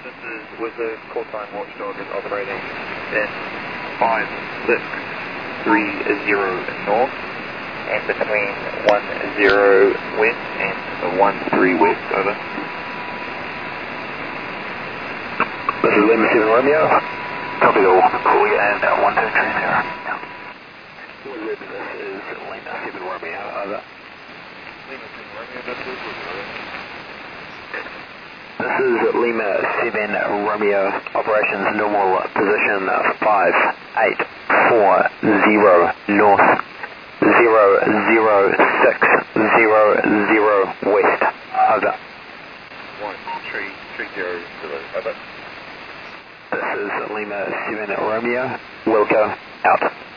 This is with the call sign Watchdog is operating in 5630 north and between 10 west and 13 west, over. This is Lima 7 Romeo. Copy all. Call you and 1230. This is Lima 7 Romeo, over. Lima 7 Romeo, this is Woodrow. This is Lima 7 Romeo, operations normal, position 5840 north, 00600 west, over. 1330, over. This is Lima 7 Romeo, Wilco, out.